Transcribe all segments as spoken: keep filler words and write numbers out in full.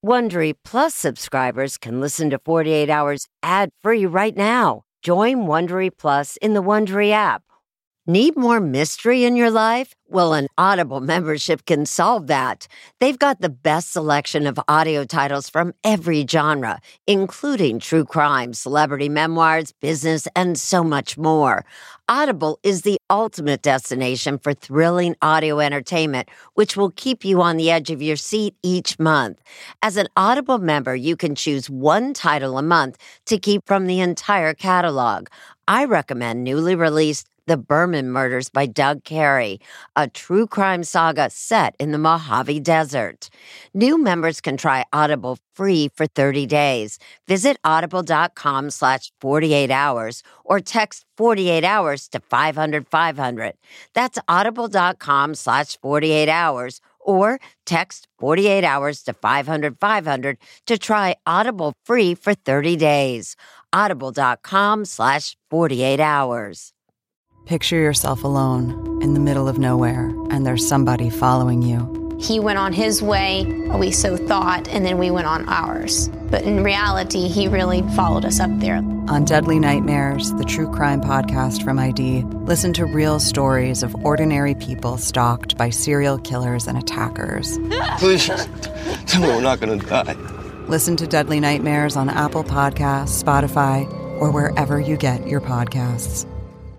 Wondery Plus subscribers can listen to forty-eight hours ad-free right now. Join Wondery Plus in the Wondery app. Need more mystery in your life? Well, an Audible membership can solve that. They've got the best selection of audio titles from every genre, including true crime, celebrity memoirs, business, and so much more. Audible is the ultimate destination for thrilling audio entertainment, which will keep you on the edge of your seat each month. As an Audible member, you can choose one title a month to keep from the entire catalog. I recommend newly released The Berman Murders by Doug Carey, a true crime saga set in the Mojave Desert. New members can try Audible free for thirty days. Visit audible.com slash 48 hours or text forty-eight hours to five hundred five hundred. That's audible.com slash 48 hours or text forty-eight hours to five hundred five hundred to try Audible free for thirty days. Audible.com slash 48 hours. Picture yourself alone in the middle of nowhere, and there's somebody following you. He went on his way, we so thought, and then we went on ours. But in reality, he really followed us up there. On Deadly Nightmares, the true crime podcast from I D, listen to real stories of ordinary people stalked by serial killers and attackers. Please, tell me we're not going to die. Listen to Deadly Nightmares on Apple Podcasts, Spotify, or wherever you get your podcasts.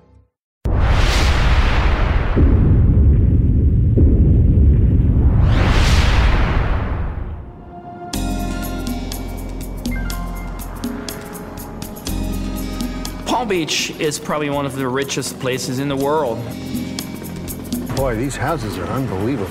Palm Beach is probably one of the richest places in the world. Boy, these houses are unbelievable.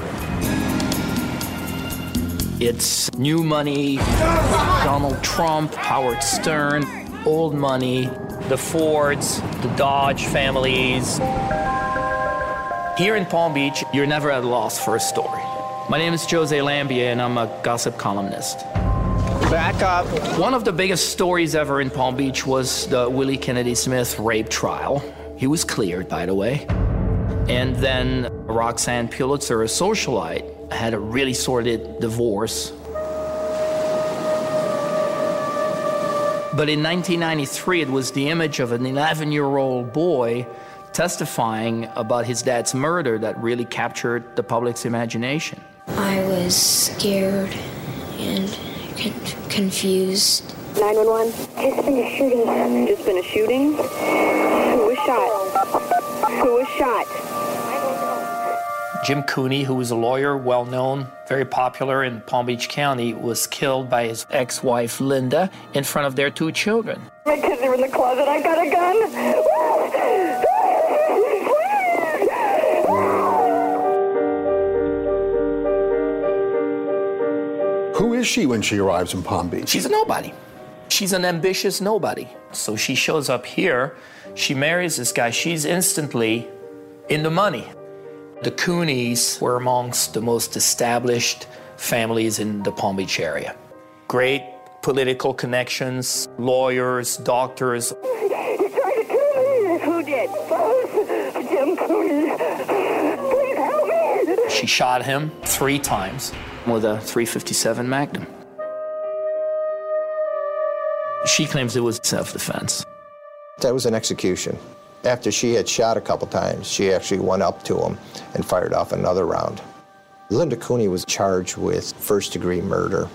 It's new money, Donald Trump, Howard Stern, old money, the Fords, the Dodge families. Here in Palm Beach, you're never at a loss for a story. My name is Jose Lambia, and I'm a gossip columnist. Back up. One of the biggest stories ever in Palm Beach was the Willie Kennedy Smith rape trial. He was cleared, by the way. And then Roxanne Pulitzer, a socialite, had a really sordid divorce. But in nineteen ninety-three, it was the image of an eleven-year-old boy testifying about his dad's murder that really captured the public's imagination. I was scared and con- confused. nine one one. Just been a shooting. Just been a shooting? Who was shot? Who was shot? Jim Cooney, who was a lawyer, well-known, very popular in Palm Beach County, was killed by his ex-wife, Linda, in front of their two children. My kids are in the closet. I got a gun. Who is she when she arrives in Palm Beach? She's a nobody. She's an ambitious nobody. So she shows up here, she marries this guy, she's instantly in the money. The Cooneys were amongst the most established families in the Palm Beach area. Great political connections, lawyers, doctors. He tried to kill me. Who did? Jim Cooney. Please help me. She shot him three times with a three fifty-seven Magnum. She claims it was self-defense. That was an execution. After she had shot a couple times, she actually went up to him and fired off another round. Linda Cooney was charged with first-degree murder.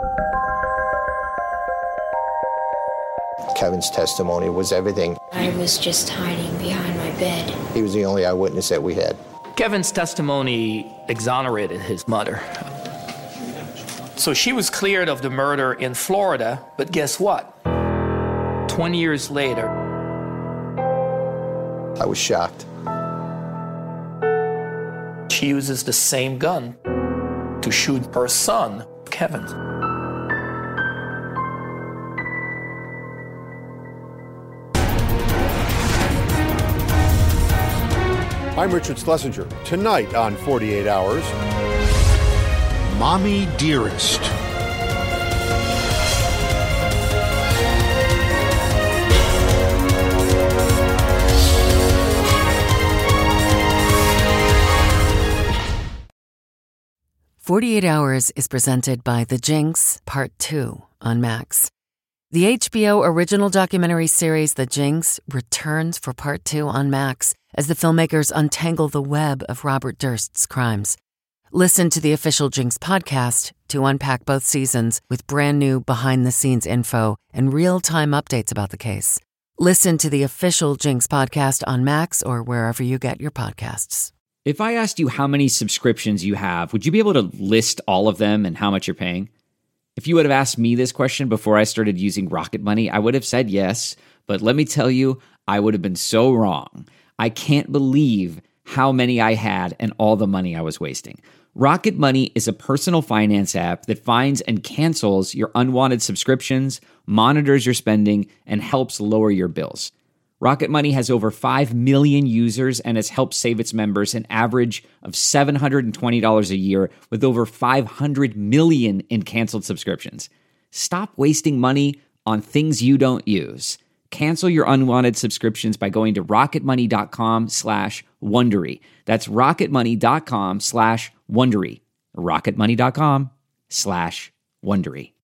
Kevin's testimony was everything. I was just hiding behind my bed. He was the only eyewitness that we had. Kevin's testimony exonerated his mother. So she was cleared of the murder in Florida, but guess what? twenty years later, I was shocked. She uses the same gun to shoot her son, Kevin. I'm Richard Schlesinger. Tonight on forty-eight hours, Mommy Dearest. forty-eight hours is presented by The Jinx, Part two on Max. The H B O original documentary series The Jinx returns for Part two on Max as the filmmakers untangle the web of Robert Durst's crimes. Listen to the official Jinx podcast to unpack both seasons with brand new behind-the-scenes info and real-time updates about the case. Listen to the official Jinx podcast on Max or wherever you get your podcasts. If I asked you how many subscriptions you have, would you be able to list all of them and how much you're paying? If you would have asked me this question before I started using Rocket Money, I would have said yes, but let me tell you, I would have been so wrong. I can't believe how many I had and all the money I was wasting. Rocket Money is a personal finance app that finds and cancels your unwanted subscriptions, monitors your spending, and helps lower your bills. Rocket Money has over five million users and has helped save its members an average of seven hundred twenty dollars a year with over five hundred million in canceled subscriptions. Stop wasting money on things you don't use. Cancel your unwanted subscriptions by going to rocketmoney.com slash Wondery. That's rocketmoney.com slash Wondery. rocketmoney.com slash Wondery.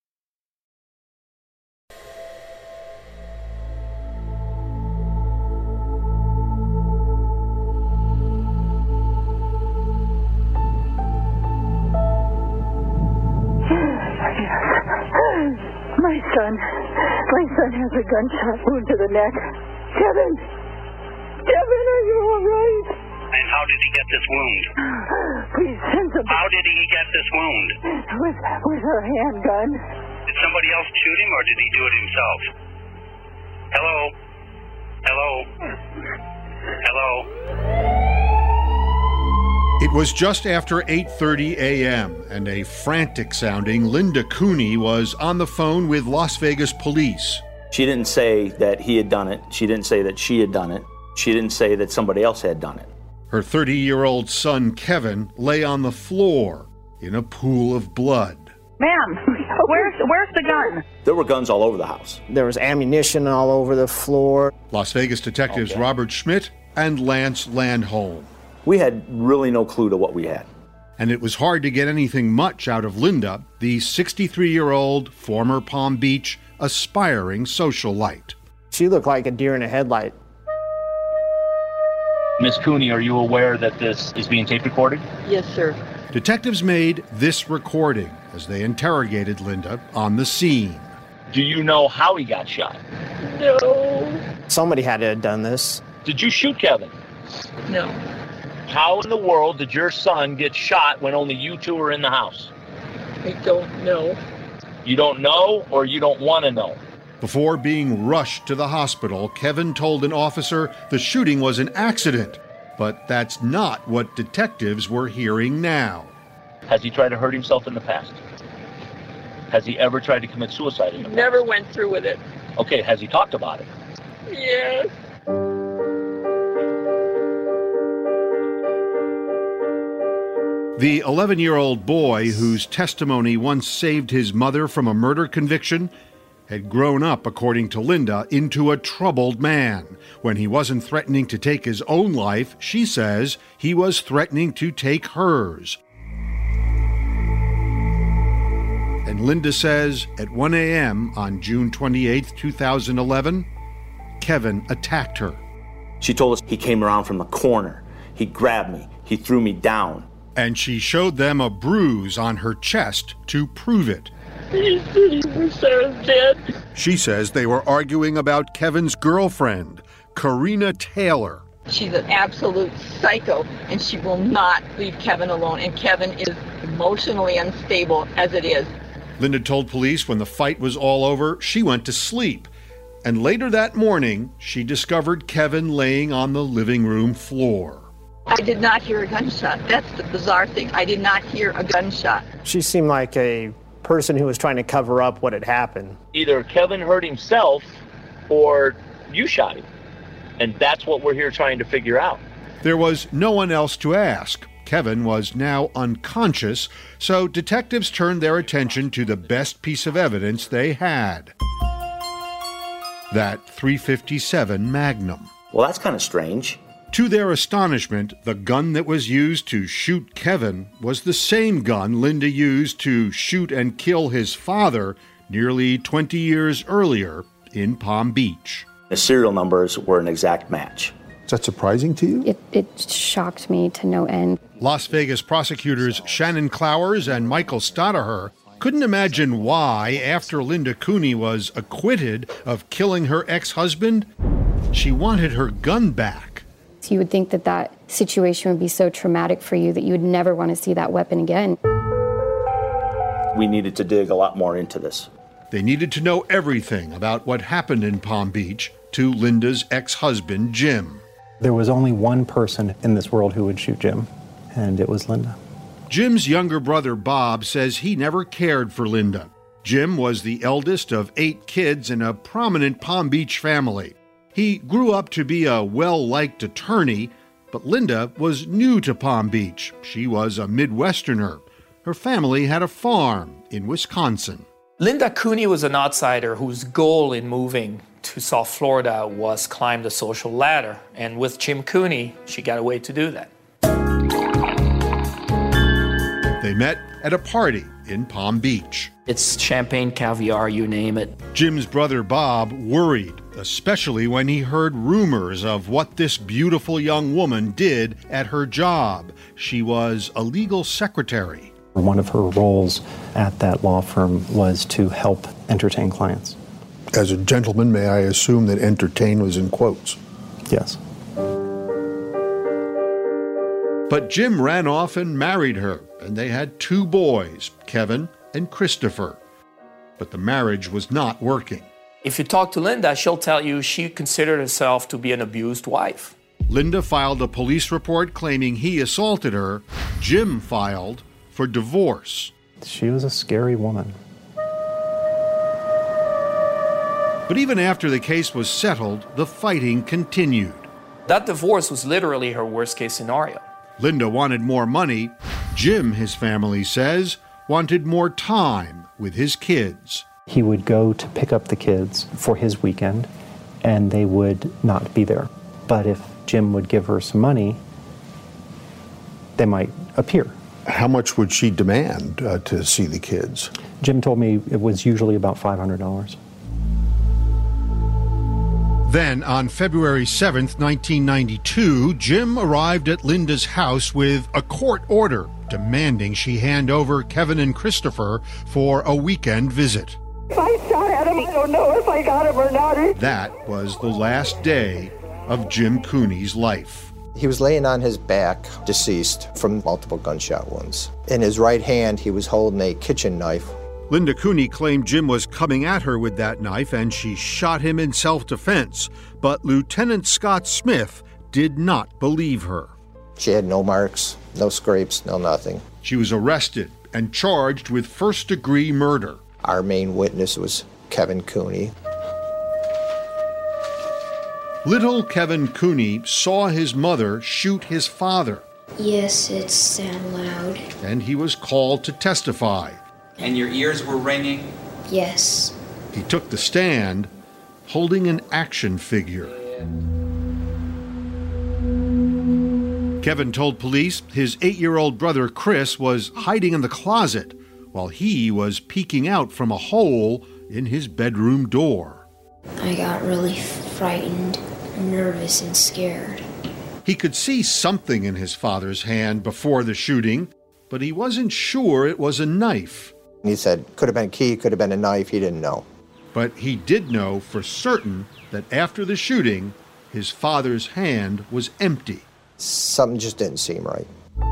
My son, my son has a gunshot wound to the neck. Kevin, Kevin, are you all right? And how did he get this wound? Please send some. How did he get this wound? With, with her handgun. Did somebody else shoot him, or did he do it himself? Hello? Hello? Hello? It was just after eight thirty a.m., and a frantic-sounding Linda Cooney was on the phone with Las Vegas police. She didn't say that he had done it. She didn't say that she had done it. She didn't say that somebody else had done it. Her thirty-year-old son, Kevin, lay on the floor in a pool of blood. Ma'am, where's, where's the gun? There were guns all over the house. There was ammunition all over the floor. Las Vegas detectives okay. Robert Schmidt and Lance Landholm. We had really no clue to what we had. And it was hard to get anything much out of Linda, the sixty-three-year-old former Palm Beach aspiring socialite. She looked like a deer in a headlight. Miss Cooney, are you aware that this is being tape recorded? Yes, sir. Detectives made this recording as they interrogated Linda on the scene. Do you know how he got shot? No. Somebody had to have done this. Did you shoot Kevin? No. How in the world did your son get shot when only you two were in the house? I don't know. You don't know, or you don't want to know? Before being rushed to the hospital, Kevin told an officer the shooting was an accident. But that's not what detectives were hearing now. Has he tried to hurt himself in the past? Has he ever tried to commit suicide in the past? Never went through with it. Okay, has he talked about it? Yes. The eleven-year-old boy whose testimony once saved his mother from a murder conviction had grown up, according to Linda, into a troubled man. When he wasn't threatening to take his own life, she says he was threatening to take hers. And Linda says at one a.m. on June twenty-eighth, two thousand eleven, Kevin attacked her. She told us he came around from the corner. He grabbed me. He threw me down. And she showed them a bruise on her chest to prove it. He said he was Sarah's dead. She says they were arguing about Kevin's girlfriend, Karina Taylor. She's an absolute psycho, and she will not leave Kevin alone. And Kevin is emotionally unstable as it is. Linda told police when the fight was all over, she went to sleep. And later that morning, she discovered Kevin laying on the living room floor. I did not hear a gunshot. That's the bizarre thing. I did not hear a gunshot. She seemed like a person who was trying to cover up what had happened. Either Kevin hurt himself or you shot him. And that's what we're here trying to figure out. There was no one else to ask. Kevin was now unconscious, so detectives turned their attention to the best piece of evidence they had. That three fifty-seven Magnum. Well, that's kind of strange. To their astonishment, the gun that was used to shoot Kevin was the same gun Linda used to shoot and kill his father nearly twenty years earlier in Palm Beach. The serial numbers were an exact match. Is that surprising to you? It, it shocked me to no end. Las Vegas prosecutors Shannon Clowers and Michael Stadaher couldn't imagine why, after Linda Cooney was acquitted of killing her ex-husband, she wanted her gun back. You would think that that situation would be so traumatic for you that you would never want to see that weapon again. We needed to dig a lot more into this. They needed to know everything about what happened in Palm Beach to Linda's ex-husband, Jim. There was only one person in this world who would shoot Jim, and it was Linda. Jim's younger brother, Bob, says he never cared for Linda. Jim was the eldest of eight kids in a prominent Palm Beach family. He grew up to be a well-liked attorney, but Linda was new to Palm Beach. She was a Midwesterner. Her family had a farm in Wisconsin. Linda Cooney was an outsider whose goal in moving to South Florida was climb the social ladder. And with Jim Cooney, she got a way to do that. They met at a party in Palm Beach. It's champagne, caviar, you name it. Jim's brother Bob worried, especially when he heard rumors of what this beautiful young woman did at her job. She was a legal secretary. One of her roles at that law firm was to help entertain clients. As a gentleman, may I assume that entertain was in quotes? Yes. But Jim ran off and married her, and they had two boys, Kevin and Christopher. But the marriage was not working. If you talk to Linda, she'll tell you she considered herself to be an abused wife. Linda filed a police report claiming he assaulted her. Jim filed for divorce. She was a scary woman. But even after the case was settled, the fighting continued. That divorce was literally her worst-case scenario. Linda wanted more money. Jim, his family says, wanted more time with his kids. He would go to pick up the kids for his weekend, and they would not be there. But if Jim would give her some money, they might appear. How much would she demand uh, to see the kids? Jim told me it was usually about five hundred dollars. Then, on February seventh, nineteen ninety-two, Jim arrived at Linda's house with a court order demanding she hand over Kevin and Christopher for a weekend visit. If I shot at him, I don't know if I got him or not. That was the last day of Jim Cooney's life. He was laying on his back, deceased from multiple gunshot wounds. In his right hand, he was holding a kitchen knife. Linda Cooney claimed Jim was coming at her with that knife and she shot him in self-defense. But Lieutenant Scott Smith did not believe her. She had no marks, no scrapes, no nothing. She was arrested and charged with first-degree murder. Our main witness was Kevin Cooney. Little Kevin Cooney saw his mother shoot his father. Yes, it sounded loud. And he was called to testify. And your ears were ringing? Yes. He took the stand, holding an action figure. Kevin told police his eight-year-old brother Chris was hiding in the closet while he was peeking out from a hole in his bedroom door. I got really frightened, nervous, and scared. He could see something in his father's hand before the shooting, but he wasn't sure it was a knife. He said, could have been a key, could have been a knife, he didn't know. But he did know for certain that after the shooting, his father's hand was empty. Something just didn't seem right.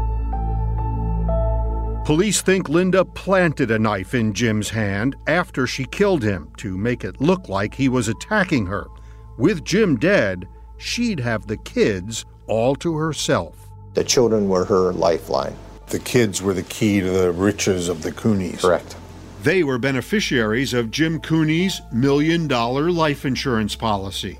Police think Linda planted a knife in Jim's hand after she killed him to make it look like he was attacking her. With Jim dead, she'd have the kids all to herself. The children were her lifeline. The kids were the key to the riches of the Cooneys. Correct. They were beneficiaries of Jim Cooney's million-dollar life insurance policy.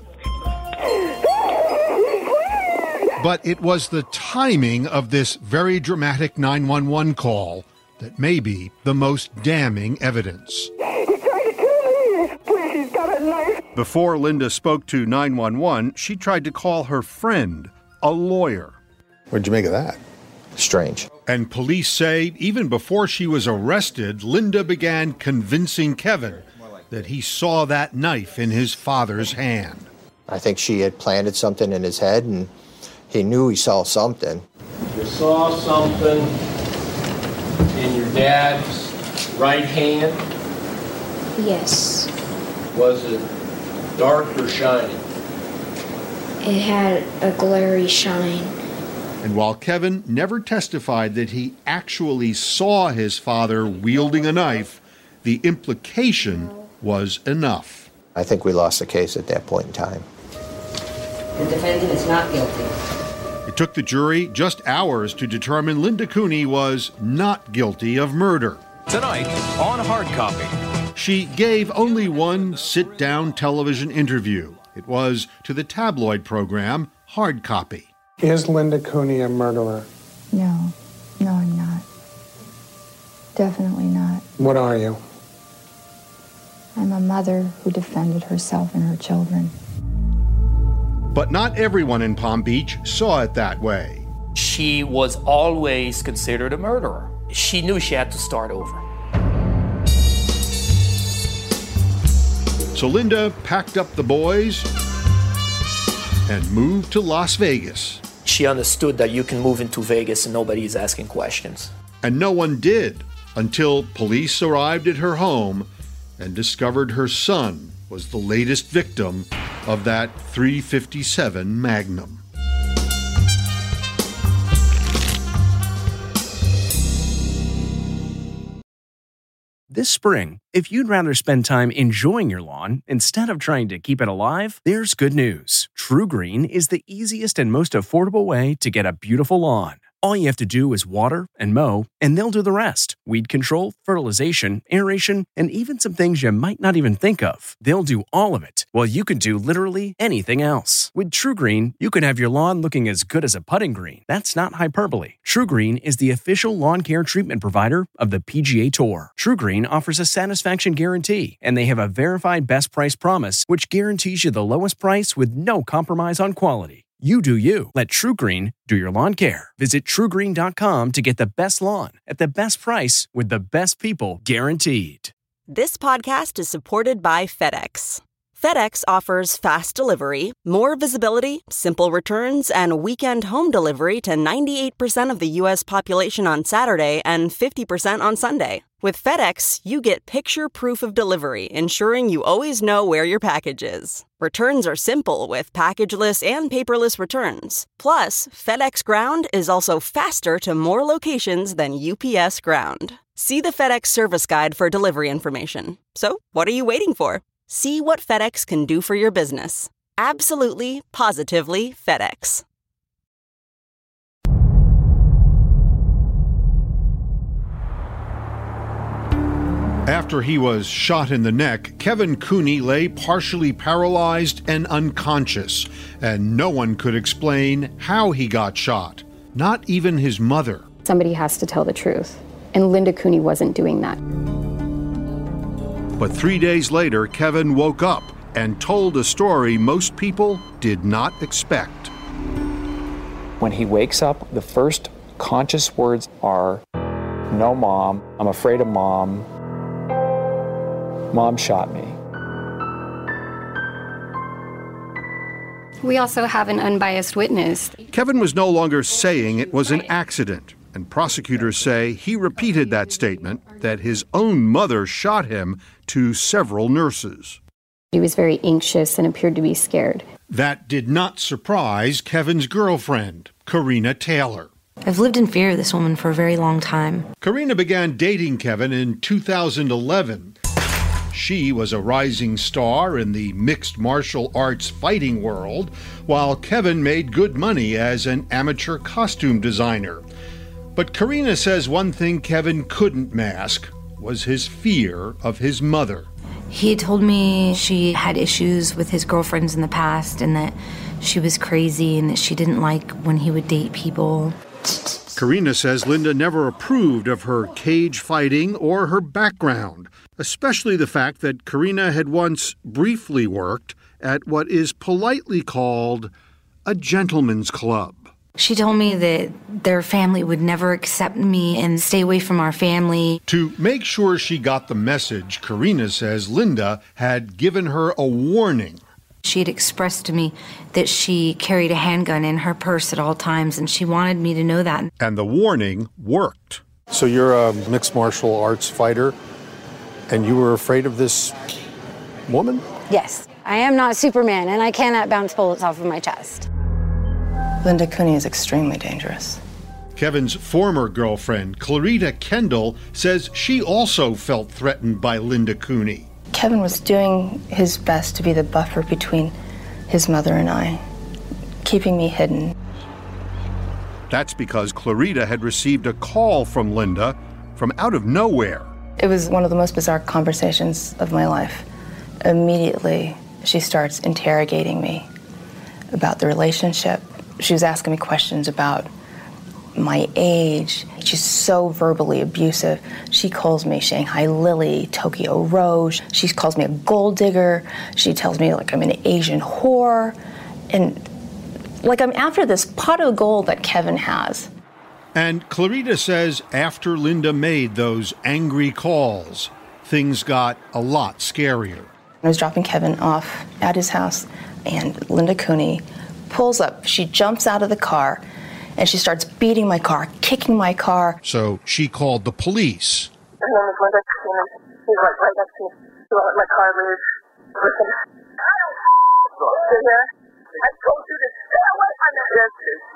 But it was the timing of this very dramatic nine one one call that may be the most damning evidence. He's trying to kill me! Please, he's got a knife! Before Linda spoke to nine one one, she tried to call her friend, a lawyer. What'd you make of that? Strange. And police say even before she was arrested, Linda began convincing Kevin that he saw that knife in his father's hand. I think she had planted something in his head, and he knew he saw something. You saw something in your dad's right hand? Yes. Was it dark or shiny? It had a glary shine. And while Kevin never testified that he actually saw his father wielding a knife, the implication was enough. I think we lost the case at that point in time. The defendant is not guilty. It took the jury just hours to determine Linda Cooney was not guilty of murder. Tonight on Hard Copy. She gave only one sit-down television interview. It was to the tabloid program Hard Copy. Is Linda Cooney a murderer? No. No, I'm not. Definitely not. What are you? I'm a mother who defended herself and her children. But not everyone in Palm Beach saw it that way. She was always considered a murderer. She knew she had to start over. So Linda packed up the boys and moved to Las Vegas. She understood that you can move into Vegas and nobody's asking questions. And no one did until police arrived at her home and discovered her son was the latest victim of that three fifty-seven Magnum. This spring, if you'd rather spend time enjoying your lawn instead of trying to keep it alive, there's good news. TruGreen is the easiest and most affordable way to get a beautiful lawn. All you have to do is water and mow, and they'll do the rest. Weed control, fertilization, aeration, and even some things you might not even think of. They'll do all of it, while you can do literally anything else. With TruGreen, you can have your lawn looking as good as a putting green. That's not hyperbole. TruGreen is the official lawn care treatment provider of the P G A Tour. TruGreen offers a satisfaction guarantee, and they have a verified best price promise, which guarantees you the lowest price with no compromise on quality. You do you. Let TruGreen do your lawn care. Visit True Green dot com to get the best lawn at the best price with the best people guaranteed. This podcast is supported by FedEx. FedEx offers fast delivery, more visibility, simple returns, and weekend home delivery to ninety-eight percent of the U S population on Saturday and fifty percent on Sunday. With FedEx, you get picture proof of delivery, ensuring you always know where your package is. Returns are simple with packageless and paperless returns. Plus, FedEx Ground is also faster to more locations than U P S Ground. See the FedEx service guide for delivery information. So, what are you waiting for? See what FedEx can do for your business. Absolutely, positively FedEx. After he was shot in the neck, Kevin Cooney lay partially paralyzed and unconscious, and no one could explain how he got shot, not even his mother. Somebody has to tell the truth, and Linda Cooney wasn't doing that. But three days later, Kevin woke up and told a story most people did not expect. When he wakes up, the first conscious words are, "No, Mom, I'm afraid of Mom. Mom shot me." We also have an unbiased witness. Kevin was no longer saying it was an accident, and prosecutors say he repeated that statement that his own mother shot him to several nurses. He was very anxious and appeared to be scared. That did not surprise Kevin's girlfriend, Karina Taylor. I've lived in fear of this woman for a very long time. Karina began dating Kevin in two thousand eleven. She was a rising star in the mixed martial arts fighting world, while Kevin made good money as an amateur costume designer. But Karina says one thing Kevin couldn't mask was his fear of his mother. He told me she had issues with his girlfriends in the past and that she was crazy and that she didn't like when he would date people. Karina says Linda never approved of her cage fighting or her background, especially the fact that Karina had once briefly worked at what is politely called a gentleman's club. She told me that their family would never accept me and stay away from our family. To make sure she got the message, Karina says Linda had given her a warning. She had expressed to me that she carried a handgun in her purse at all times, and she wanted me to know that. And the warning worked. So you're a mixed martial arts fighter, and you were afraid of this woman? Yes. I am not Superman, and I cannot bounce bullets off of my chest. Linda Cooney is extremely dangerous. Kevin's former girlfriend, Clarita Kendall, says she also felt threatened by Linda Cooney. Kevin was doing his best to be the buffer between his mother and I, keeping me hidden. That's because Clarita had received a call from Linda from out of nowhere. It was one of the most bizarre conversations of my life. Immediately, she starts interrogating me about the relationship. She was asking me questions about my age. She's so verbally abusive. She calls me Shanghai Lily, Tokyo Rose. She calls me a gold digger. She tells me like I'm an Asian whore. And like I'm after this pot of gold that Kevin has. And Clarita says after Linda made those angry calls, things got a lot scarier. I was dropping Kevin off at his house, and Linda Cooney pulls up. She jumps out of the car, and she starts beating my car, kicking my car. So she called the police. Her name is Linda Cooney. She's like right next to me. She won't let my car move. Listen. I don't sit here. I told you to stay away from that. Yes,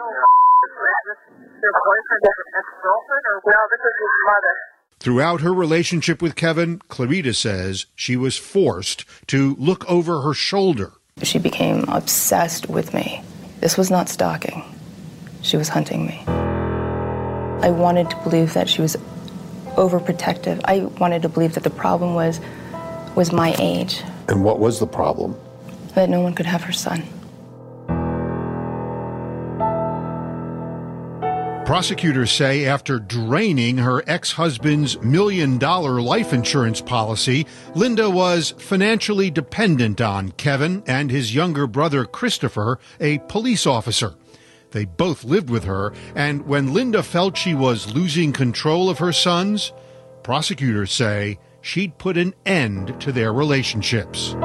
your boyfriend is an ex-girlfriend, or no? This is his mother. Throughout her relationship with Kevin, Clarita says she was forced to look over her shoulder. She became obsessed with me. This was not stalking. She was hunting me. I wanted to believe that she was overprotective. I wanted to believe that the problem was was my age. And what was the problem? That no one could have her son. Prosecutors say after draining her ex-husband's million-dollar life insurance policy, Linda was financially dependent on Kevin and his younger brother Christopher, a police officer. They both lived with her, and when Linda felt she was losing control of her sons, prosecutors say she'd put an end to their relationships.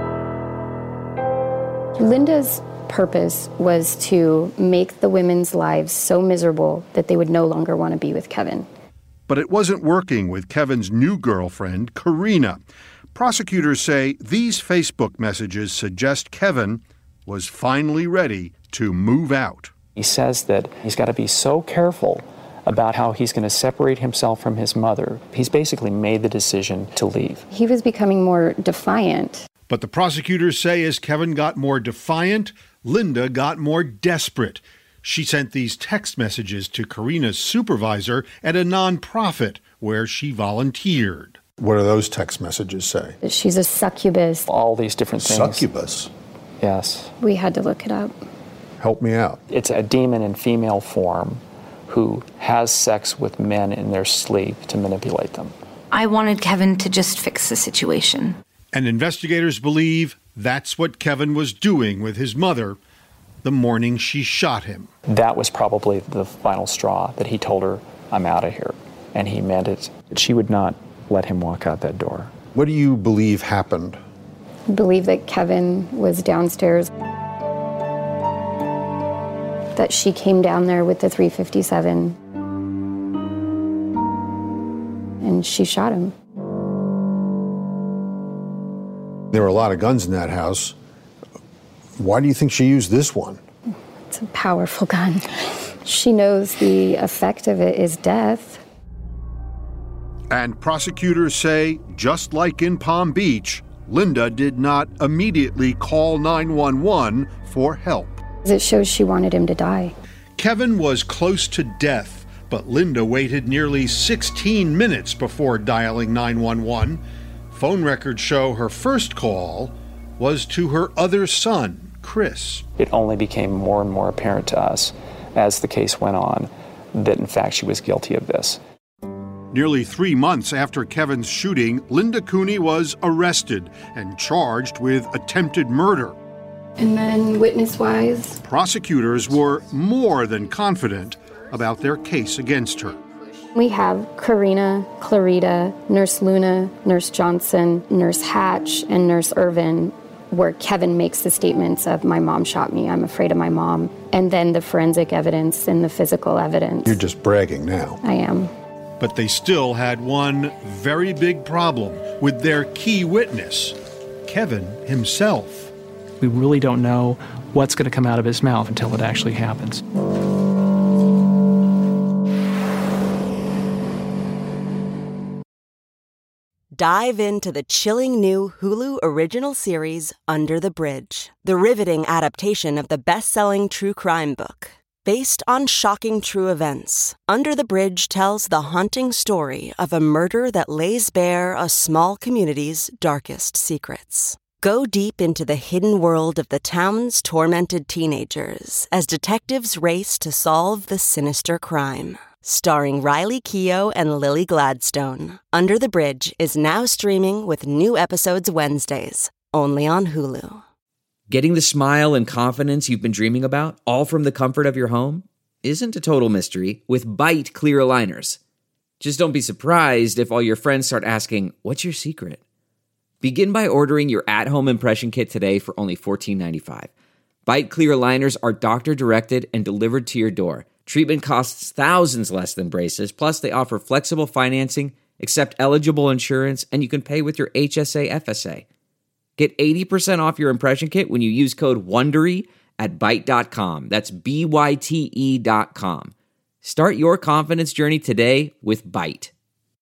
Linda's purpose was to make the women's lives so miserable that they would no longer want to be with Kevin. But it wasn't working with Kevin's new girlfriend, Karina. Prosecutors say these Facebook messages suggest Kevin was finally ready to move out. He says that he's got to be so careful about how he's going to separate himself from his mother. He's basically made the decision to leave. He was becoming more defiant. But the prosecutors say as Kevin got more defiant, Linda got more desperate. She sent these text messages to Karina's supervisor at a nonprofit where she volunteered. What do those text messages say? She's a succubus. All these different things. Succubus? Yes. We had to look it up. Help me out. It's a demon in female form who has sex with men in their sleep to manipulate them. I wanted Kevin to just fix the situation. And investigators believe that's what Kevin was doing with his mother the morning she shot him. That was probably the final straw, that he told her, I'm out of here. And he meant it. She would not let him walk out that door. What do you believe happened? I believe that Kevin was downstairs, that she came down there with the three fifty-seven, and she shot him. There were a lot of guns in that house. Why do you think she used this one? It's a powerful gun. She knows the effect of it is death. And prosecutors say, just like in Palm Beach, Linda did not immediately call nine one one for help. It shows she wanted him to die. Kevin was close to death, but Linda waited nearly sixteen minutes before dialing nine one one. Phone records show her first call was to her other son, Chris. It only became more and more apparent to us as the case went on that in fact she was guilty of this. Nearly three months after Kevin's shooting, Linda Cooney was arrested and charged with attempted murder. And then witness-wise, prosecutors were more than confident about their case against her. we have Karina, Clarita, Nurse Luna, Nurse Johnson, Nurse Hatch, and Nurse Irvin, where Kevin makes the statements of, my mom shot me, I'm afraid of my mom, and then the forensic evidence and the physical evidence. You're just bragging now. I am. But they still had one very big problem with their key witness, Kevin himself. We really don't know what's going to come out of his mouth until it actually happens. Dive into the chilling new Hulu original series, Under the Bridge, the riveting adaptation of the best-selling true crime book. Based on shocking true events, Under the Bridge tells the haunting story of a murder that lays bare a small community's darkest secrets. Go deep into the hidden world of the town's tormented teenagers as detectives race to solve the sinister crime. Starring Riley Keough and Lily Gladstone, Under the Bridge is now streaming with new episodes Wednesdays, only on Hulu. Getting the smile and confidence you've been dreaming about, all from the comfort of your home, isn't a total mystery with Byte clear aligners. Just don't be surprised if all your friends start asking, what's your secret? Begin by ordering your at-home impression kit today for only fourteen ninety-five. Byte clear aligners are doctor-directed and delivered to your door. Treatment costs thousands less than braces, plus they offer flexible financing, accept eligible insurance, and you can pay with your H S A F S A. Get eighty percent off your impression kit when you use code WONDERY at byte dot com. That's B Y T E dot com. Start your confidence journey today with Byte.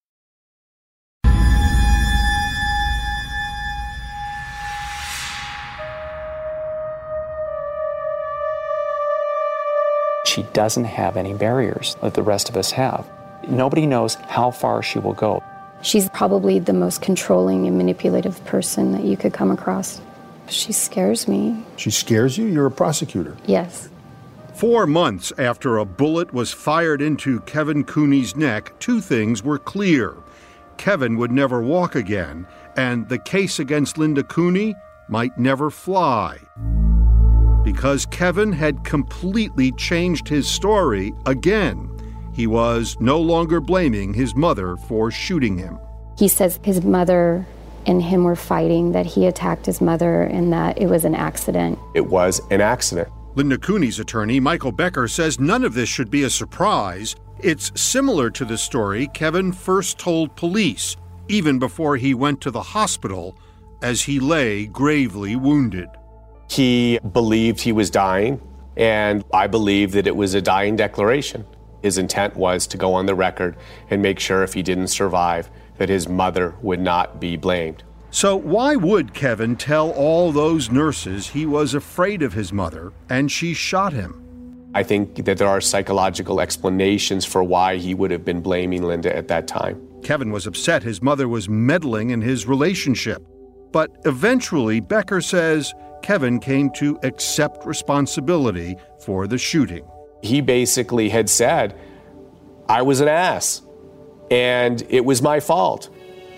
She doesn't have any barriers that the rest of us have. Nobody knows how far she will go. She's probably the most controlling and manipulative person that you could come across. She scares me. She scares you? You're a prosecutor. Yes. Four months after a bullet was fired into Kevin Cooney's neck, two things were clear. Kevin would never walk again, and the case against Linda Cooney might never fly. Because Kevin had completely changed his story again. He was no longer blaming his mother for shooting him. He says his mother and him were fighting, that he attacked his mother, and that it was an accident. It was an accident. Linda Cooney's attorney, Michael Becker, says none of this should be a surprise. It's similar to the story Kevin first told police, even before he went to the hospital, as he lay gravely wounded. He believed he was dying, and I believe that it was a dying declaration. His intent was to go on the record and make sure if he didn't survive, that his mother would not be blamed. So why would Kevin tell all those nurses he was afraid of his mother and she shot him? I think that there are psychological explanations for why he would have been blaming Linda at that time. Kevin was upset his mother was meddling in his relationship. But eventually, Becker says Kevin came to accept responsibility for the shooting. He basically had said, I was an ass, and it was my fault.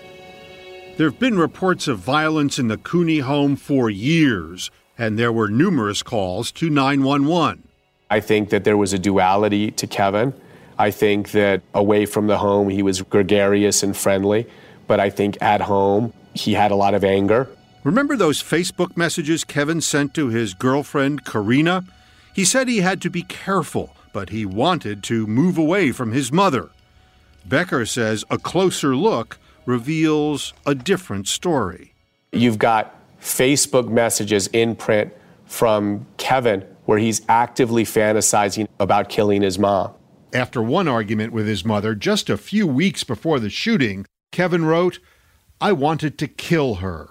There have been reports of violence in the Cooney home for years, and there were numerous calls to nine one one. I think that there was a duality to Kevin. I think that away from the home, he was gregarious and friendly, but I think at home, he had a lot of anger. Remember those Facebook messages Kevin sent to his girlfriend, Karina? He said he had to be careful, but he wanted to move away from his mother. Becker says a closer look reveals a different story. You've got Facebook messages in print from Kevin where he's actively fantasizing about killing his mom. After one argument with his mother just a few weeks before the shooting, Kevin wrote, I wanted to kill her.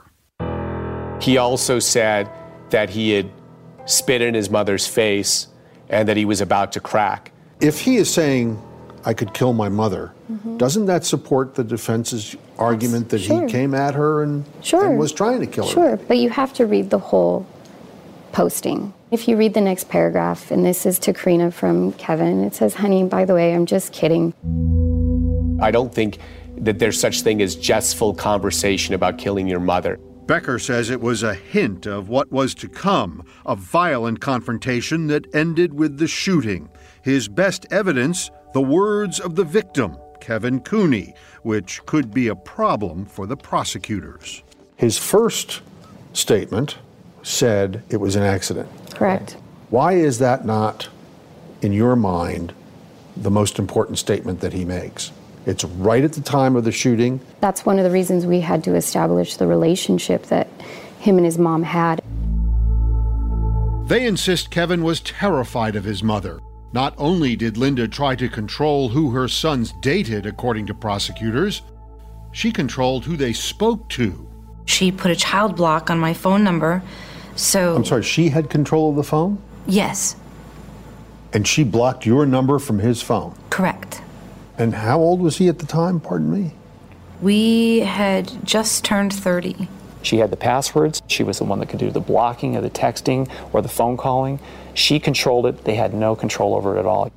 He also said that he had spit in his mother's face and that he was about to crack. If he is saying, I could kill my mother, mm-hmm. doesn't that support the defense's argument that sure. he came at her and, sure. and was trying to kill her? Sure, but you have to read the whole posting. If you read the next paragraph, and this is to Karina from Kevin, it says, honey, by the way, I'm just kidding. I don't think that there's such thing as jestful conversation about killing your mother. Becker says it was a hint of what was to come, a violent confrontation that ended with the shooting. His best evidence, the words of the victim, Kevin Cooney, which could be a problem for the prosecutors. His first statement said it was an accident. Correct. Why is that not, in your mind, the most important statement that he makes? It's right at the time of the shooting. That's one of the reasons we had to establish the relationship that him and his mom had. They insist Kevin was terrified of his mother. Not only did Linda try to control who her sons dated, according to prosecutors, she controlled who they spoke to. She put a child block on my phone number, so... I'm sorry, she had control of the phone? Yes. And she blocked your number from his phone? Correct. And how old was he at the time, pardon me? We had just turned thirty. She had the passwords. She was the one that could do the blocking of the texting or the phone calling. She controlled it. They had no control over it at all.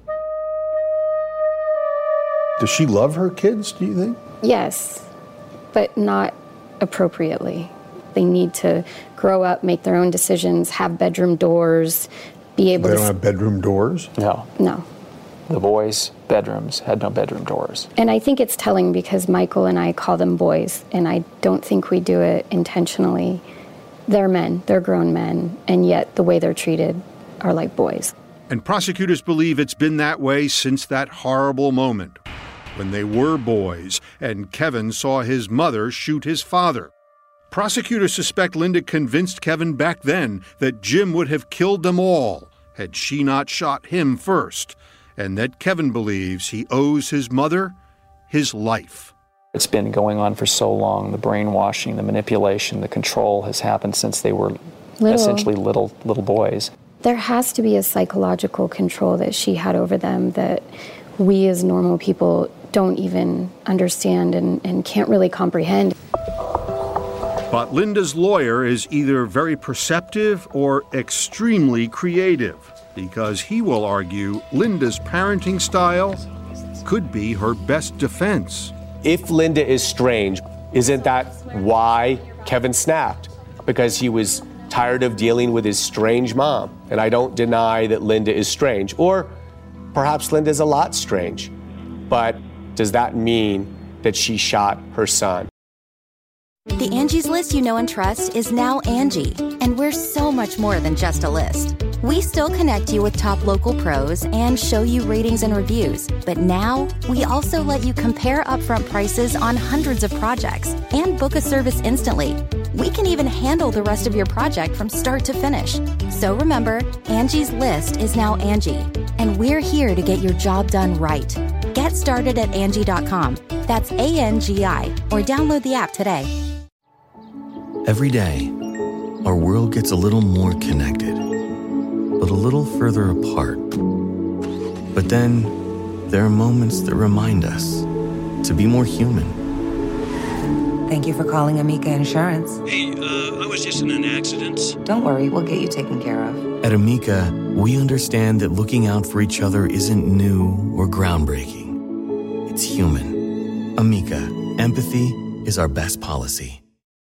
Does she love her kids, do you think? Yes, but not appropriately. They need to grow up, make their own decisions, have bedroom doors, be able they to... They don't have bedroom doors? No. No. The boys' bedrooms had no bedroom doors. And I think it's telling because Michael and I call them boys, and I don't think we do it intentionally. They're men, they're grown men, and yet the way they're treated are like boys. And prosecutors believe it's been that way since that horrible moment when they were boys and Kevin saw his mother shoot his father. Prosecutors suspect Linda convinced Kevin back then that Jim would have killed them all had she not shot him first, and that Kevin believes he owes his mother his life. It's been going on for so long. The brainwashing, the manipulation, the control has happened since they were little. essentially little little boys. There has to be a psychological control that she had over them that we as normal people don't even understand and, and can't really comprehend. But Linda's lawyer is either very perceptive or extremely creative, because he will argue Linda's parenting style could be her best defense. If Linda is strange, isn't that why Kevin snapped? Because he was tired of dealing with his strange mom. And I don't deny that Linda is strange, or perhaps Linda's a lot strange. But does that mean that she shot her son? The Angie's List you know and trust is now Angie, and we're so much more than just a list. We still connect you with top local pros and show you ratings and reviews, but now we also let you compare upfront prices on hundreds of projects and book a service instantly. We can even handle the rest of your project from start to finish. So remember, Angie's List is now Angie, and we're here to get your job done right. Get started at Angie dot com. That's A N G I, or download the app today. Every day, our world gets a little more connected, but a little further apart. But then, there are moments that remind us to be more human. Thank you for calling Amica Insurance. Hey, uh, I was just in an accident. Don't worry, we'll get you taken care of. At Amica, we understand that looking out for each other isn't new or groundbreaking. It's human. Amica, empathy is our best policy.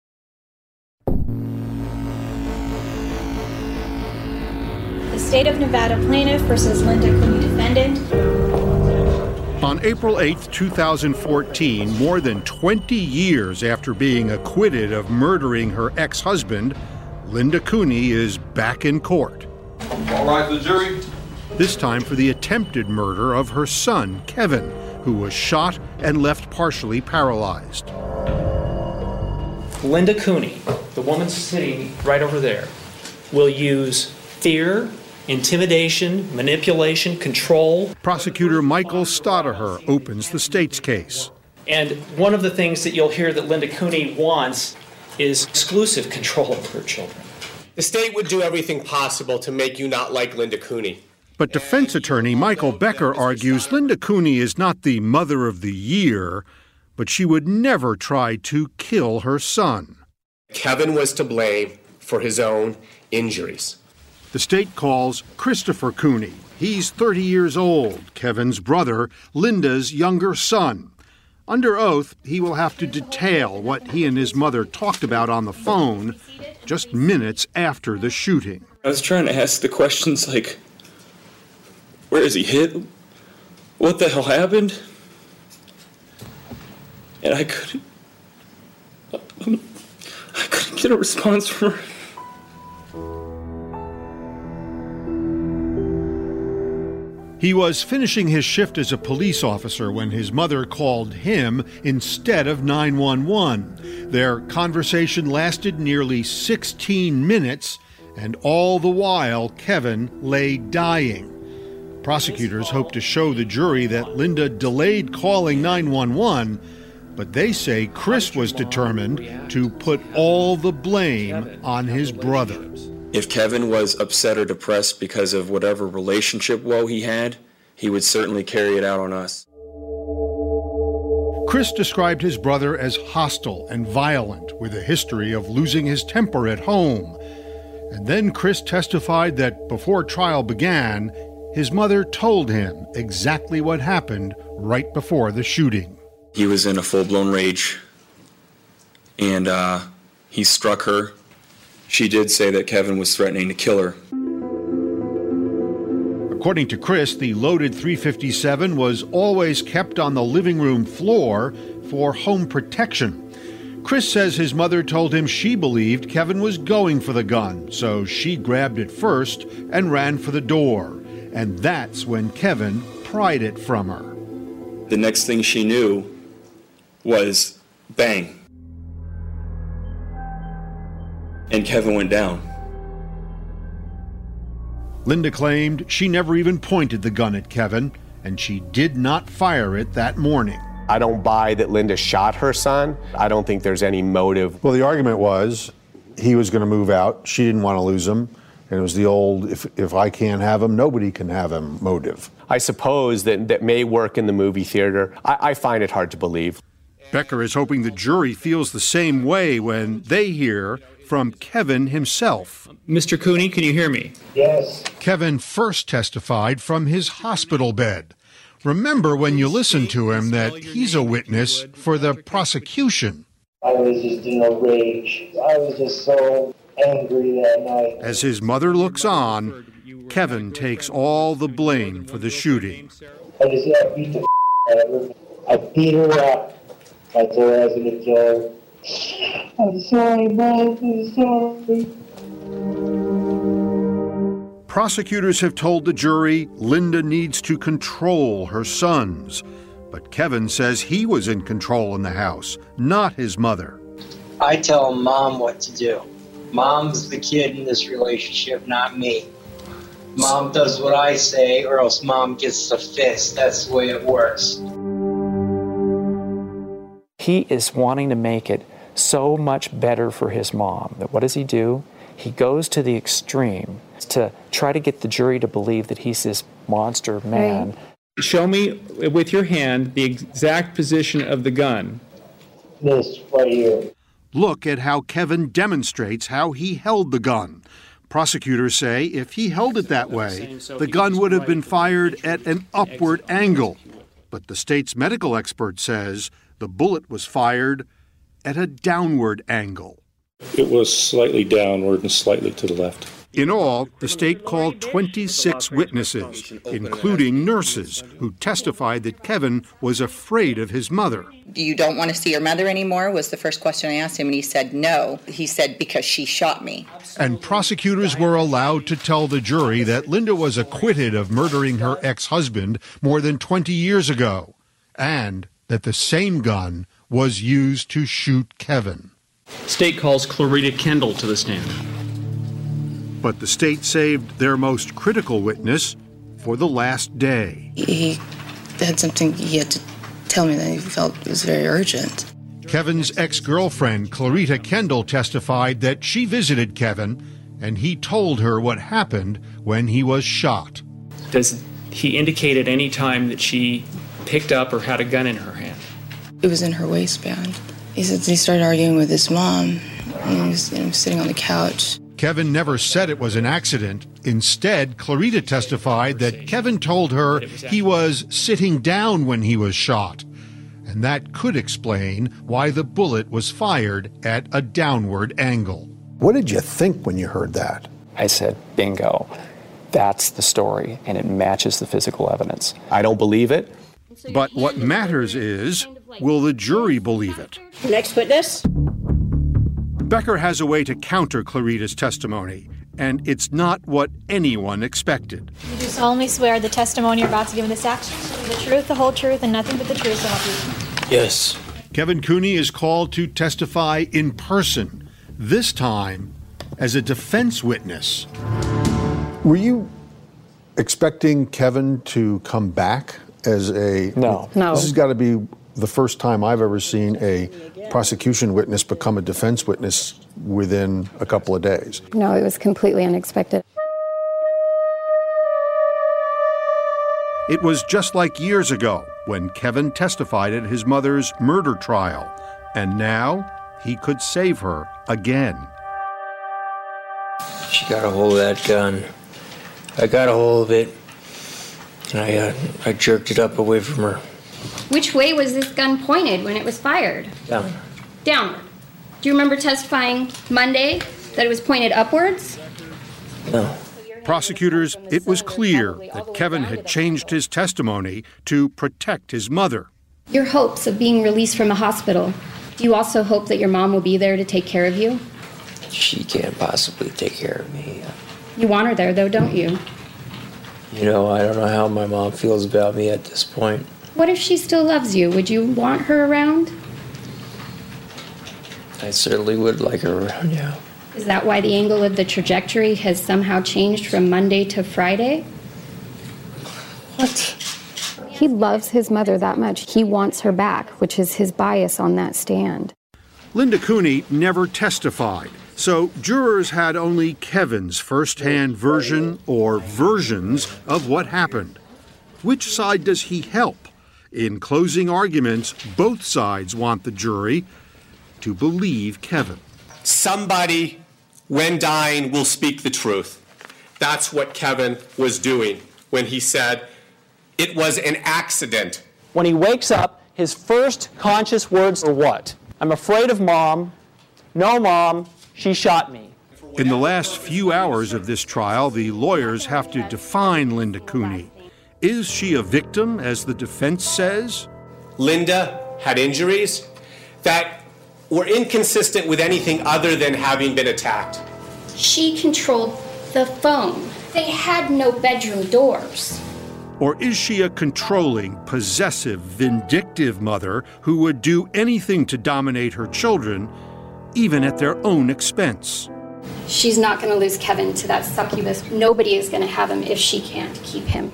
The State of Nevada plaintiff versus Linda Cooney defendant. On April eighth, two thousand fourteen, more than twenty years after being acquitted of murdering her ex-husband, Linda Cooney is back in court. All right, the jury. This time for the attempted murder of her son, Kevin, who was shot and left partially paralyzed. Linda Cooney, the woman sitting right over there, will use fear, intimidation, manipulation, control. Prosecutor Michael Stoddard opens the state's case. And one of the things that you'll hear that Linda Cooney wants is exclusive control of her children. The state would do everything possible to make you not like Linda Cooney. But defense attorney Michael Becker argues Linda Cooney is not the mother of the year, but she would never try to kill her son. Kevin was to blame for his own injuries. The state calls Christopher Cooney. He's thirty years old, Kevin's brother, Linda's younger son. Under oath, he will have to detail what he and his mother talked about on the phone just minutes after the shooting. I was trying to ask the questions like, where is he hit? What the hell happened? And I couldn't, I couldn't get a response from her. He was finishing his shift as a police officer when his mother called him instead of nine one one. Their conversation lasted nearly sixteen minutes, and all the while Kevin lay dying. Prosecutors hope to show the jury that Linda delayed calling nine one one, but they say Chris was determined to put all the blame on his brother. If Kevin was upset or depressed because of whatever relationship woe he had, he would certainly carry it out on us. Chris described his brother as hostile and violent, with a history of losing his temper at home. And then Chris testified that before trial began, his mother told him exactly what happened right before the shooting. He was in a full-blown rage, and uh, he struck her. She did say that Kevin was threatening to kill her. According to Chris, the loaded three fifty-seven was always kept on the living room floor for home protection. Chris says his mother told him she believed Kevin was going for the gun, so she grabbed it first and ran for the door. And that's when Kevin pried it from her. The next thing she knew was bang. And Kevin went down. Linda claimed she never even pointed the gun at Kevin, and she did not fire it that morning. I don't buy that Linda shot her son. I don't think there's any motive. Well, the argument was he was going to move out. She didn't want to lose him. And it was the old, if, if I can't have him, nobody can have him motive. I suppose that that may work in the movie theater. I, I find it hard to believe. Becker is hoping the jury feels the same way when they hear from Kevin himself. Mister Cooney, can you hear me? Yes. Kevin first testified from his hospital bed. Remember when you listen to him that he's a witness for the prosecution. I was just in a rage. I was just so angry that night. As his mother looks on, Kevin takes all the blame for the shooting. I just I beat the f- out of her. I beat her up. I told her I was going to kill her. I'm sorry, Mom. I'm sorry. Prosecutors have told the jury Linda needs to control her sons. But Kevin says he was in control in the house, not his mother. I tell Mom what to do. Mom's the kid in this relationship, not me. Mom does what I say, or else Mom gets the fist. That's the way it works. He is wanting to make it so much better for his mom that what does he do? He goes to the extreme to try to get the jury to believe that he's this monster man. Right. Show me with your hand the exact position of the gun. This right here. Look at how Kevin demonstrates how he held the gun. Prosecutors say if he held it that way, the gun would have been fired at an upward angle. But the state's medical expert says the bullet was fired at a downward angle. It was slightly downward and slightly to the left. In all, the state called twenty-six witnesses, including nurses, who testified that Kevin was afraid of his mother. You don't want to see your mother anymore, was the first question I asked him, and he said no. He said, because she shot me. And prosecutors were allowed to tell the jury that Linda was acquitted of murdering her ex-husband more than twenty years ago, and that the same gun was used to shoot Kevin. State calls Clarita Kendall to the stand. But the state saved their most critical witness for the last day. He had something he had to tell me that he felt was very urgent. Kevin's ex-girlfriend, Clarita Kendall, testified that she visited Kevin and he told her what happened when he was shot. Does he indicate at any time that she picked up or had a gun in her hand? It was in her waistband. He said he started arguing with his mom, and he was, you know, sitting on the couch. Kevin never said it was an accident. Instead, Clarita testified that Kevin told her he was sitting down when he was shot. And that could explain why the bullet was fired at a downward angle. What did you think when you heard that? I said, bingo. That's the story, and it matches the physical evidence. I don't believe it. But what matters is, will the jury believe it? Next witness. Becker has a way to counter Clarita's testimony, and it's not what anyone expected. You do solemnly swear the testimony you're about to give in this action, the truth, the whole truth, and nothing but the truth, so help you. Yes. Kevin Cooney is called to testify in person, this time as a defense witness. Were you expecting Kevin to come back as a... No. No. This has got to be the first time I've ever seen a prosecution witness become a defense witness within a couple of days. No, it was completely unexpected. It was just like years ago when Kevin testified at his mother's murder trial, and now he could save her again. She got a hold of that gun. I got a hold of it, and I, uh, I jerked it up away from her. Which way was this gun pointed when it was fired? Down. Downward. Do you remember testifying Monday that it was pointed upwards? No. Prosecutors, it was clear that Kevin had changed his testimony to protect his mother. Your hopes of being released from a hospital, do you also hope that your mom will be there to take care of you? She can't possibly take care of me. You want her there, though, don't you? You know, I don't know how my mom feels about me at this point. What if she still loves you? Would you want her around? I certainly would like her around, yeah. Is that why the angle of the trajectory has somehow changed from Monday to Friday? What? He loves his mother that much. He wants her back, which is his bias on that stand. Linda Cooney never testified, so jurors had only Kevin's firsthand version or versions of what happened. Which side does he help? In closing arguments, both sides want the jury to believe Kevin. Somebody, when dying, will speak the truth. That's what Kevin was doing when he said it was an accident. When he wakes up, his first conscious words are what? I'm afraid of Mom. No, Mom, she shot me. In the last few hours of this trial, the lawyers have to define Linda Cooney. Is she a victim, as the defense says? Linda had injuries that were inconsistent with anything other than having been attacked. She controlled the phone. They had no bedroom doors. Or is she a controlling, possessive, vindictive mother who would do anything to dominate her children, even at their own expense? She's not going to lose Kevin to that succubus. Nobody is going to have him if she can't keep him.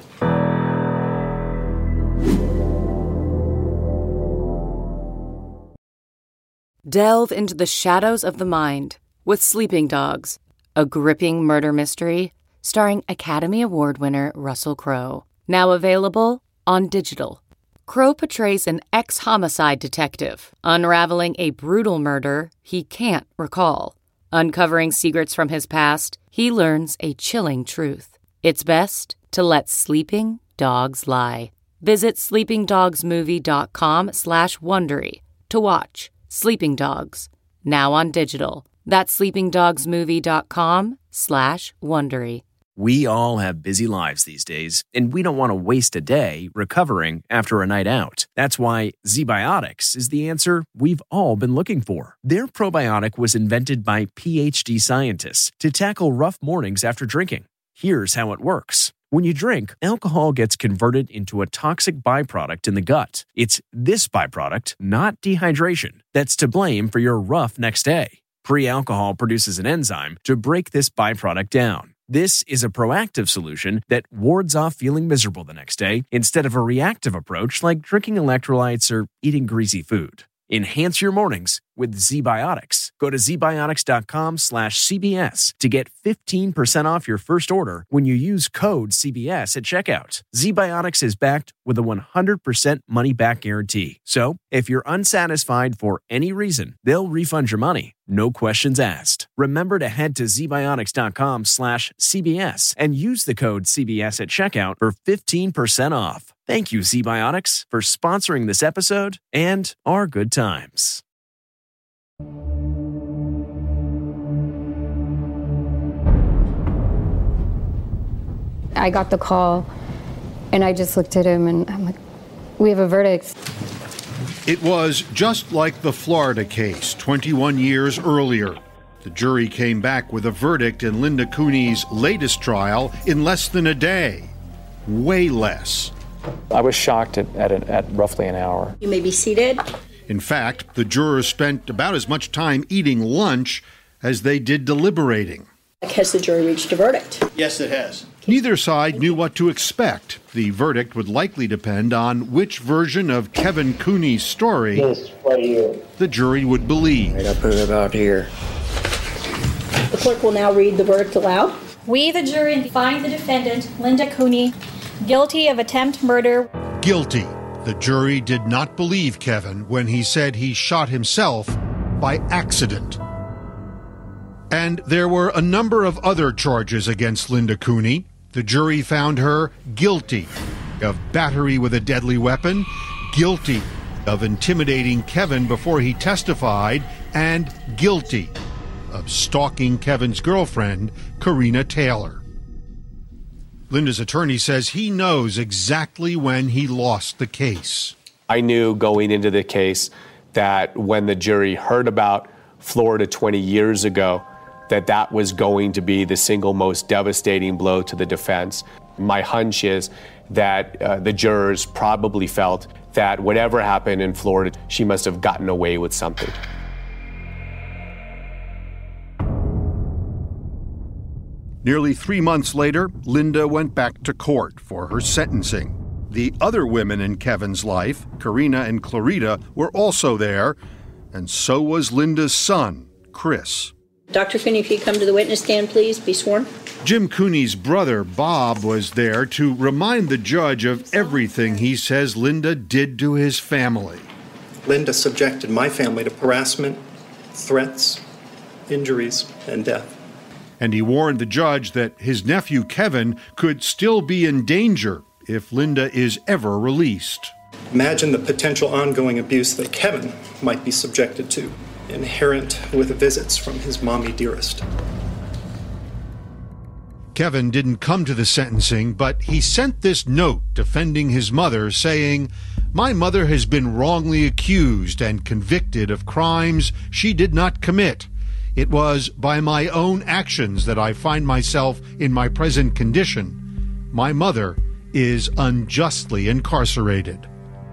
Delve into the shadows of the mind with Sleeping Dogs, a gripping murder mystery starring Academy Award winner Russell Crowe. Now available on digital. Crowe portrays an ex-homicide detective unraveling a brutal murder he can't recall. Uncovering secrets from his past, he learns a chilling truth. It's best to let sleeping dogs lie. Visit sleepingdogsmovie.com slash Wondery to watch Sleeping Dogs, now on digital. That's sleepingdogsmovie.com slash Wondery. We all have busy lives these days, and we don't want to waste a day recovering after a night out. That's why ZBiotics is the answer we've all been looking for. Their probiotic was invented by PhD scientists to tackle rough mornings after drinking. Here's how it works. When you drink, alcohol gets converted into a toxic byproduct in the gut. It's this byproduct, not dehydration, that's to blame for your rough next day. Pre-alcohol produces an enzyme to break this byproduct down. This is a proactive solution that wards off feeling miserable the next day instead of a reactive approach like drinking electrolytes or eating greasy food. Enhance your mornings with ZBiotics. Go to zbiotics.com slash CBS to get fifteen percent off your first order when you use code C B S at checkout. ZBiotics is backed with a one hundred percent money-back guarantee. So, if you're unsatisfied for any reason, they'll refund your money. No questions asked. Remember to head to zbiotics.com slash CBS and use the code C B S at checkout for fifteen percent off. Thank you, ZBiotics, for sponsoring this episode and our good times. I got the call, and I just looked at him, and I'm like, we have a verdict. It was just like the Florida case twenty-one years earlier. The jury came back with a verdict in Linda Cooney's latest trial in less than a day. Way less. I was shocked at, at, at roughly an hour. You may be seated. In fact, the jurors spent about as much time eating lunch as they did deliberating. Has the jury reached a verdict? Yes, it has. Neither side knew what to expect. The verdict would likely depend on which version of Kevin Cooney's story This right here. the jury would believe. Right up about here. The clerk will now read the verdict aloud. We, the jury, find the defendant, Linda Cooney, guilty of attempt murder. Guilty. The jury did not believe Kevin when he said he shot himself by accident. And there were a number of other charges against Linda Cooney. The jury found her guilty of battery with a deadly weapon, guilty of intimidating Kevin before he testified, and guilty of stalking Kevin's girlfriend, Karina Taylor. Linda's attorney says he knows exactly when he lost the case. I knew going into the case that when the jury heard about Florida twenty years ago, that that was going to be the single most devastating blow to the defense. My hunch is that uh, the jurors probably felt that whatever happened in Florida, she must have gotten away with something. Nearly three months later, Linda went back to court for her sentencing. The other women in Kevin's life, Karina and Clarita, were also there, and so was Linda's son, Chris. Doctor Cooney, if you come to the witness stand, please be sworn. Jim Cooney's brother, Bob, was there to remind the judge of everything he says Linda did to his family. Linda subjected my family to harassment, threats, injuries, and death. And he warned the judge that his nephew Kevin could still be in danger if Linda is ever released. Imagine the potential ongoing abuse that Kevin might be subjected to, inherent with visits from his mommy dearest. Kevin didn't come to the sentencing, but he sent this note defending his mother, saying, "My mother has been wrongly accused and convicted of crimes she did not commit. It was by my own actions that I find myself in my present condition. My mother is unjustly incarcerated."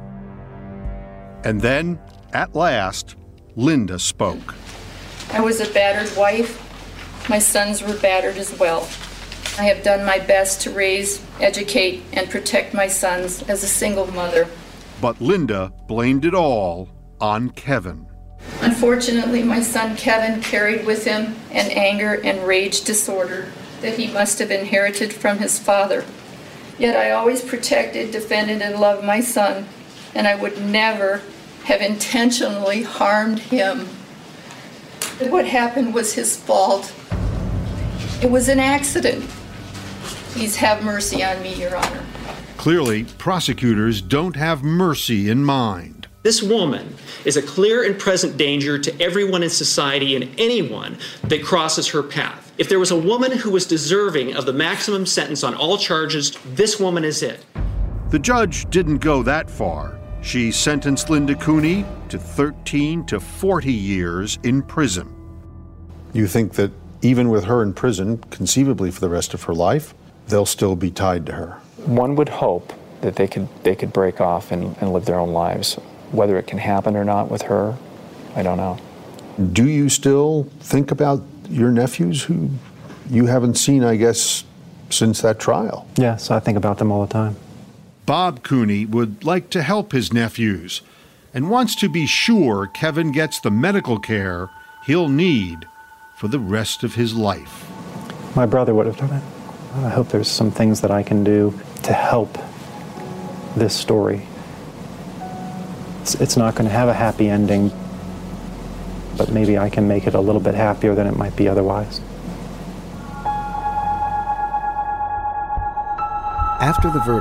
And then, at last, Linda spoke. I was a battered wife. My sons were battered as well. I have done my best to raise, educate, and protect my sons as a single mother. But Linda blamed it all on Kevin. Unfortunately, my son Kevin carried with him an anger and rage disorder that he must have inherited from his father. Yet I always protected, defended, and loved my son, and I would never have intentionally harmed him. What happened was his fault. It was an accident. Please have mercy on me, Your Honor. Clearly, prosecutors don't have mercy in mind. This woman is a clear and present danger to everyone in society and anyone that crosses her path. If there was a woman who was deserving of the maximum sentence on all charges, this woman is it. The judge didn't go that far. She sentenced Linda Cooney to thirteen to forty years in prison. You think that even with her in prison, conceivably for the rest of her life, they'll still be tied to her? One would hope that they could they could break off and, and live their own lives. Whether it can happen or not with her, I don't know. Do you still think about your nephews who you haven't seen, I guess, since that trial? Yes, I think about them all the time. Bob Cooney would like to help his nephews and wants to be sure Kevin gets the medical care he'll need for the rest of his life. My brother would have done it. I hope there's some things that I can do to help this story. It's, it's not going to have a happy ending, but maybe I can make it a little bit happier than it might be otherwise. After the verdict,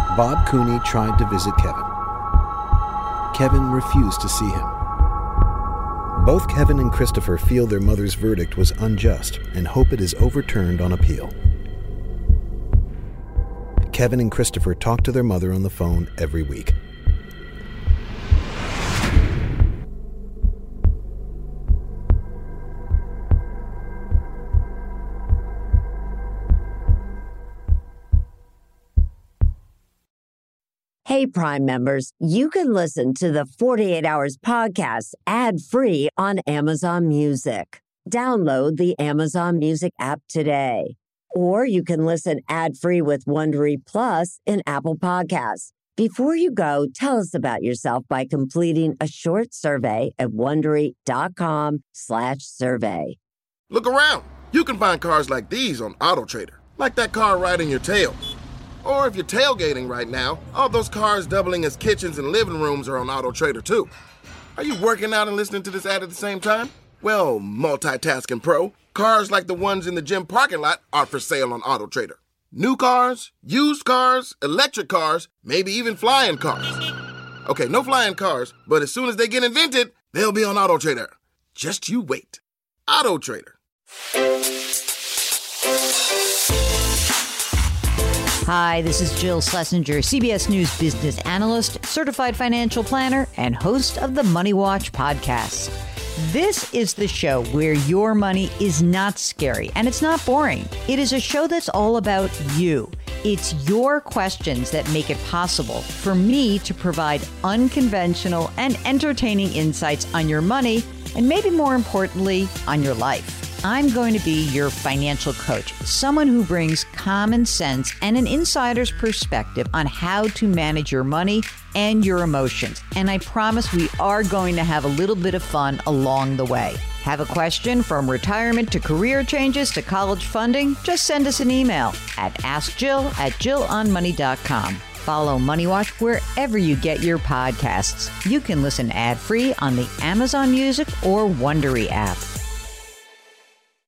Bob Cooney tried to visit Kevin. Kevin refused to see him. Both Kevin and Christopher feel their mother's verdict was unjust and hope it is overturned on appeal. Kevin and Christopher talk to their mother on the phone every week. Hey, Prime members, you can listen to the forty-eight Hours podcast ad-free on Amazon Music. Download the Amazon Music app today. Or you can listen ad-free with Wondery Plus in Apple Podcasts. Before you go, tell us about yourself by completing a short survey at Wondery.com slash survey. Look around. You can find cars like these on AutoTrader, like that car right in your tail. Or if you're tailgating right now, all those cars doubling as kitchens and living rooms are on AutoTrader too. Are you working out and listening to this ad at the same time? Well, multitasking pro, cars like the ones in the gym parking lot are for sale on AutoTrader. New cars, used cars, electric cars, maybe even flying cars. Okay, no flying cars, but as soon as they get invented, they'll be on AutoTrader. Just you wait. AutoTrader. Hi, this is Jill Schlesinger, C B S News business analyst, certified financial planner, and host of the Money Watch podcast. This is the show where your money is not scary and it's not boring. It is a show that's all about you. It's your questions that make it possible for me to provide unconventional and entertaining insights on your money, and maybe more importantly, on your life. I'm going to be your financial coach, someone who brings common sense and an insider's perspective on how to manage your money and your emotions. And I promise we are going to have a little bit of fun along the way. Have a question from retirement to career changes to college funding? Just send us an email at ask jill at jill on money dot com. Follow Money Watch wherever you get your podcasts. You can listen ad-free on the Amazon Music or Wondery app.